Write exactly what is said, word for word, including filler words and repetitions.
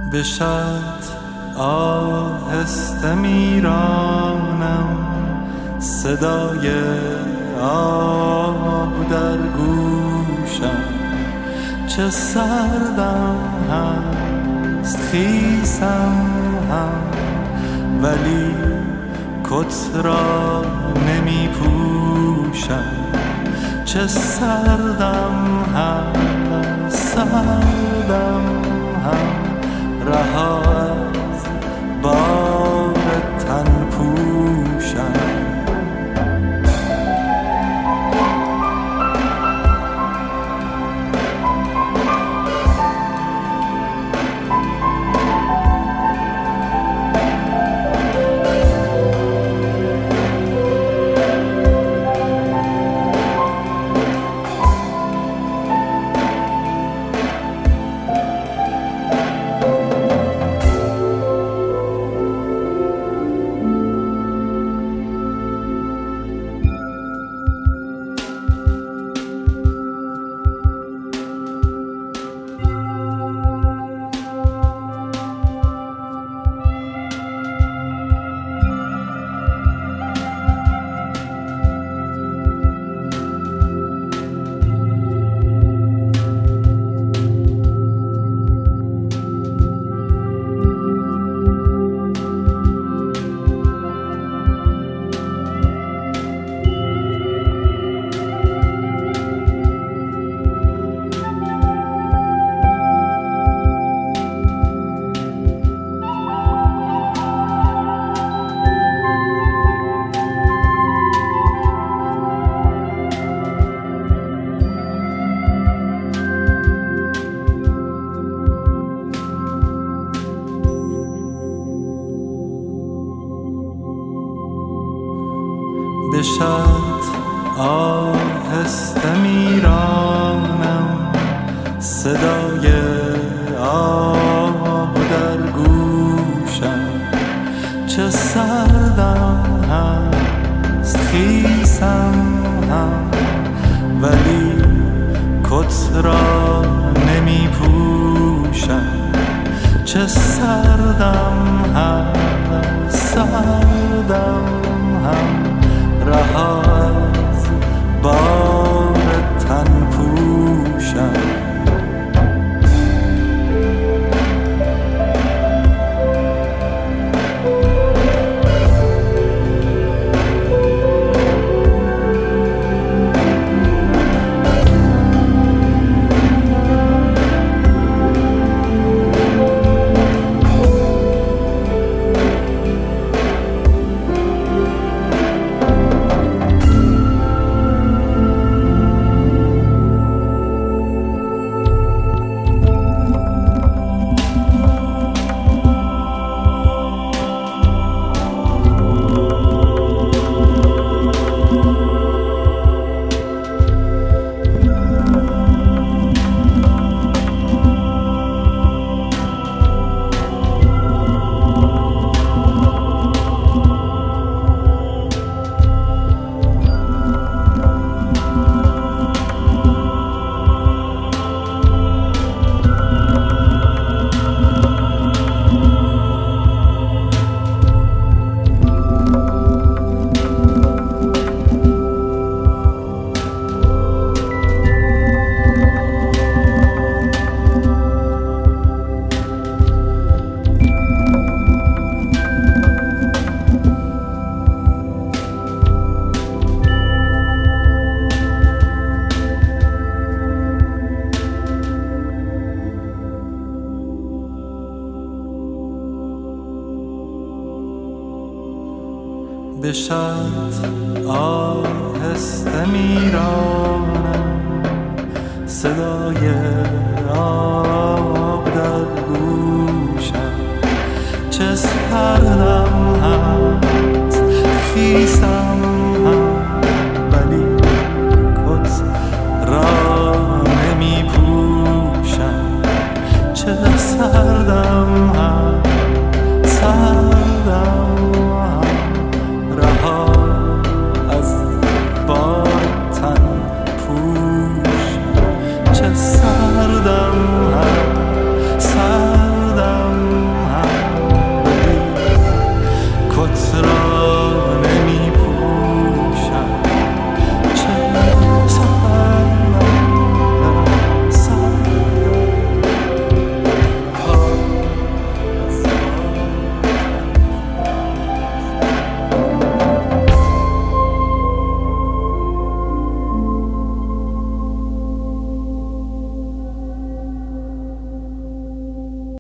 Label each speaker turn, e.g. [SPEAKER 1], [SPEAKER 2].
[SPEAKER 1] به شط آهسته میرانم، صدای آب در گوشم، چه سردم هست خیسم هم، ولی کت را نمی پوشم. چه سردم هست سردم هم، رها از بار تن پوشم. به شط آهسته میرانم، صدای آب در گوشم، چه سردم هست خیسم هم، ولی کت را نمی پوشم. چه سردم هست سردم هم، رها از بار تن پوشم. به شط آهسته میرانم، صدای آب در گوشم، چه سردم هست خیسم هم، ولی کت را نمی پوشم. چه سردم هست سردم